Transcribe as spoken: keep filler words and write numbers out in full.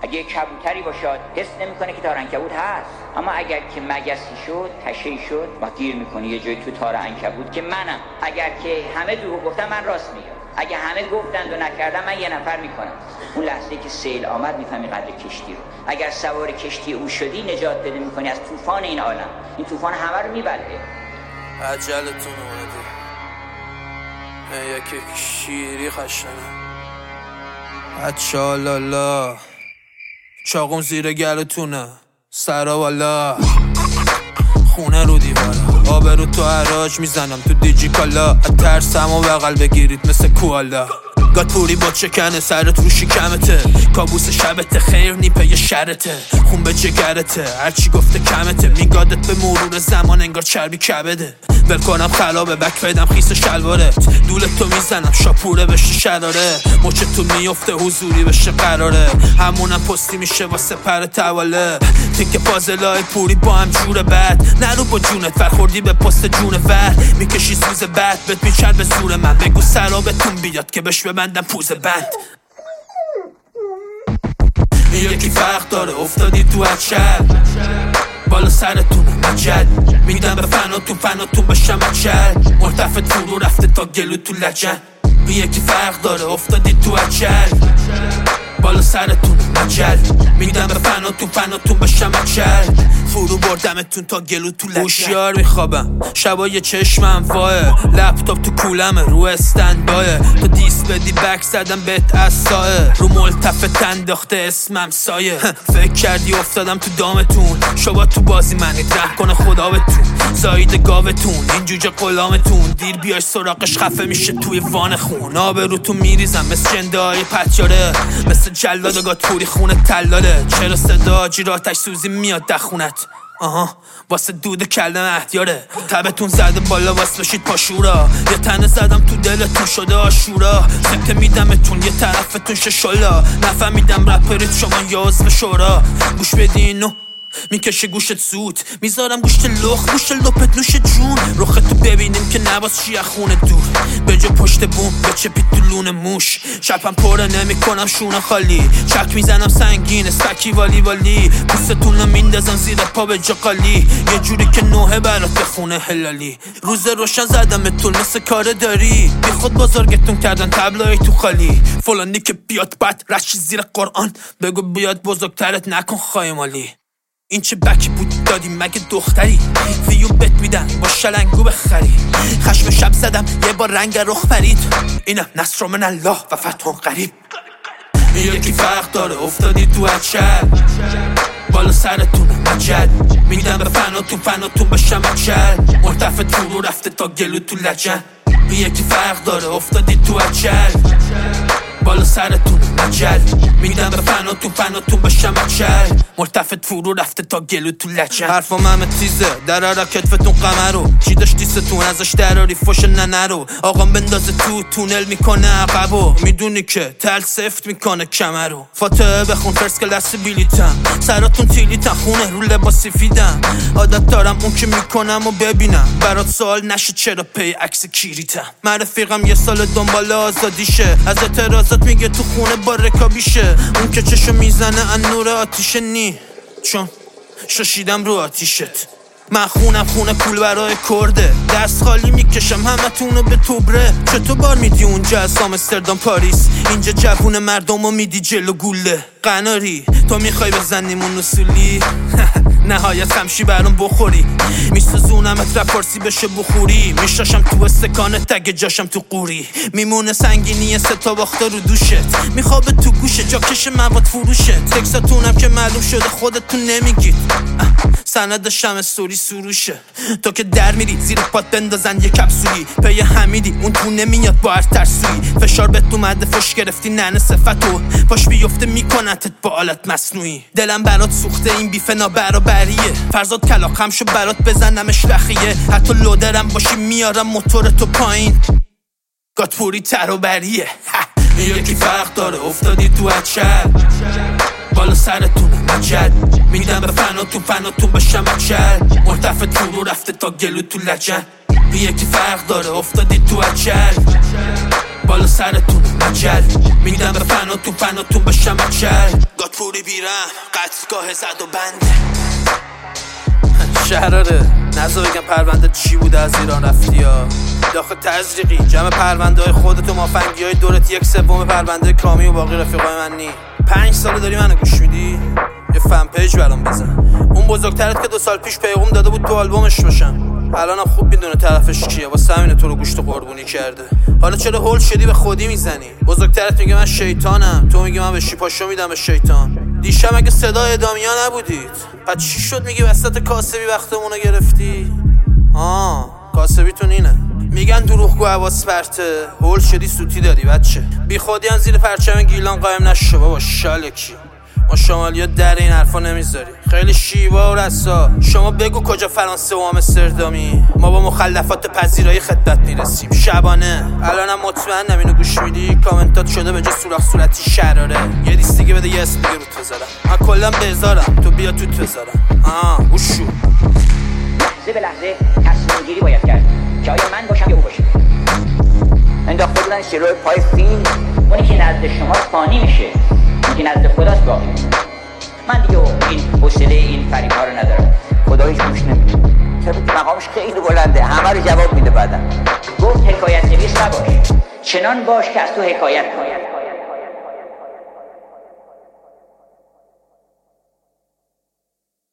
اگه کبوتری باشد حس نمیکنه که تار عنکبوت هست، اما اگر که مگسی شد، تشه‌ای شد، ما گیر میکنه یه جای تو تار عنکبوت که منم. اگر که همه دروغ گفتن من راست میگم، اگه همه گفتند و نکردم من یه نفر میکنم. اون لحظه که سیل آمد میفهمی قدر کشتی رو. اگر سوار کشتی او شدی نجات پیدا میکنی از طوفان این عالم. این طوفان همه رو میبلعه. عجلتون اومده یکی شیری خشنه اچالالا چاقم زیر گلتونه سرا والا خونه رو دیوارا آبرو تو حراج میزنم تو دیجی کالا ترسم و بغل بگیرید مثل کوالا گاتپوری با چکنه سرت رو شکمته کابوس شبته خیر نیپه یه شرته خون به جگرته هرچی گفته کمته میگادت به مرور زمان انگار چربی کبده ول کنم خلابه بک پیدم خیس شلوارت دولت تو میزنم شاپوره بشه شراره مچه تو میفته حضوری بشه قراره همونم پستی میشه واسه پر تواله تیک پازلای پوری با هم جور بد نرو با جونت فرخوردی به پست جون ور میکشی سوز بد بهت میچر به زور من بگو سرابتون بیاد که بش ببندم پوز بند یکی فرق داره افتادی تو اچل بالا سرتونه مجل میدم به فناتون فناتون بشم اچل مرتفت فرو رفته تا گلو تو لجن یکی فرق داره افتادی تو اچل بالا سرتونه مجل میدم به فناتون فناتون بشم اچل فرو بردمتون تا گلو تو لجن هوشیار میخوابم شبای چشمم واه لپتاپ تو کولمه رو استند بایه تو دیس بدی بک زدم بهت از سایه رو ملتفت انداخته اسمم سایه فکر کردی افتادم تو دامتون شبا تو بازی منید ره کنه خدا بتون زاید گاوتون این جوجه غلامتون دیر بیای سراغش خفه میشه توی وان خون آبرو تو میریزم مثل جنده های پتیاره مثل جلاد گاتپوری خونه تلاله چرا صدا جیراتش سوزی میاد دخونت آها واسه دود کلم احتیاره تبتون زده بالا واسه بشید پاشورا یه تنه زدم تو دلتون شده آشورا سکته میدمتون یه طرفتون ششالا نفهمیدم رپرید شما یاز به شورا گوش بدینو میکشه گوشت زود میذارم گوشت لخ گوشت لپت نوش جون رختو ببینیم که نباز چی خونه دور به جا پشت بوم به چپی تو لون موش شپم پره نمی کنم شونه خالی چک میزنم سنگین سکی والی والی پوستتون رو میندازم زیر پا به جا قالی یه جوری که نوه برات بخونه هلالی روز روشن زدمتون مثل کار داری بی خود بزرگتون کردن تبلای تو خالی فلانی که بیاد بد رشی زیر قرآن بگو بیاد بزرگترت نکن خایمالی این چه بکی بود دادی مگه دختری ویو بت میدن با شلنگو بخری خشم شب زدم یه بار رنگ رخ پرید اینم نصر من الله و فتح قریب یکی فرق داره افتادی تو اچل بالا سرتونه مجل میدم به فناتون فناتون بشم اچل مرتفت فرو رفته تا گلو تو لجن یکی فرق داره افتادی تو اچل بالا سرتون مجل میدم به فناتون فناتون بشم اچل مرتفت فرو رفته تا گلو تو لچن حرفم همه تیزه درارا کتفتون قمرو چی داشتی ستون ازش دراری فش ننه رو آقام بندازه تو تونل میکنه عقبو میدونی که تل سفت میکنه کمرو فاتحه بخون فرس کلاس بیلیتم سراتون تیلیتن خونه رو لباس سفیدم عادت دارم اون که میکنم و ببینم برات سوال نشه چرا پی عکس کیریتم من رفیقم یه سال دنبال آزادیشه از اعتراضات میگه تو خونه با رکابیشه اون که چشو میزنه ان نور آتیشه نی چون شاشیدم رو آتیشت من خونم خونه پول برای کرده دست خالی میکشم همه تونو به توبره چطور بار میدی اونجا از آمستردام پاریس اینجا جوون مردم رو میدی جلو گوله قناری تو میخوای بزنیمون اصولی نهایت خمشی برام بخوری میسوزونمت رپارسی بشه بخوری میشاشم تو استکانه تگ جاشم تو قوری میمونه سنگینی سه تا باخته رو دوشت میخوابه تو گوشه جاکش مواد فروشه تکساتونم که معلوم شده خودتون نمیگید سند شم سوری سروشه تو که در میری زیر پات بندازن یه کپسولی پی حمیدی اون تو نمیاد با هر ترسویی فشار بهت اومده فش گرفتی ننه صفتو پاش بیفته میکنتت با آلت مصنوعی دلم برات سوخته این بیف نابرابریه فرزاد کلاقم شو برات بزنمش رخیه حتی لودرم باشی میارم موتورتو پایین گاتپوری تر و بریه یکی فرق داره افتادی تو اچل بالا سرتون مجل میدم به فناتون فناتون بشم اچل مرتفت فرو رفته تا گلو تو لجن یکی فرق داره افتادی تو اچل بالا سرتون مجل میدم به فناتون فناتون بشم اچل پوری بیرم قتلگاه زد و بنده شهراره نزا بگم پرونده چی بوده از ایران رفتی ها داخل تزریقی جمع پرونده های خودت و مافنگی های دورت یک سوم پرونده کامی و باقی رفیقای من نی پنج ساله داری منو گوش میدی یه فن پیج برام بزن اون بزرگترت که دو سال پیش پیغام داده بود تو آلبومش باشم الانم خوب میدونه طرفش کیه واسه همینه تو رو گوشت قربونی کرده حالا چرا هول شدی به خودی میزنی بزرگترت میگه من شیطانم تو میگی من به شیپاشو میدم به شیطان دیشب اگه صدای ادامیا نبودید پس چی شد میگی وسط کاسبی وقتمونو گرفتی آه کاسبیتون اینه میگن دروغگو حواس پرته هول شدی سوتی داری بچه بی خودیان زیر پرچم گیلان قایم نشو بابا شالکی ما شمالی ها در این حرفا نمیذاری خیلی شیوا و رسا شما بگو کجا فرانسه و آمستردامی ما با مخلفات پذیرایی خدمت میرسیم شبانه الانم مطمئنم اینو گوش میدی کامنتات شده به جا سوراخ صورتی شراره یه دیست دیگه بده یه اسم دیگه روت بذارم من کلا بذارم تو بیا توت بذارم آه گوشو لحظه به لحظه تصمیم گیری باید کرد که آیا من باشم یا او باشه انداخته بودن شروع پای فیلم اونی که نزد شما فانی میشه که نزد خداست باقی من دیگه این حوصله این فریب ها رو ندارم خدا هیچ گوش نمیده طبق مقامش خیلی بلنده همه رو جواب میده بعدم گفت حکایت نویس نباش چنان باش که از تو حکایت کنید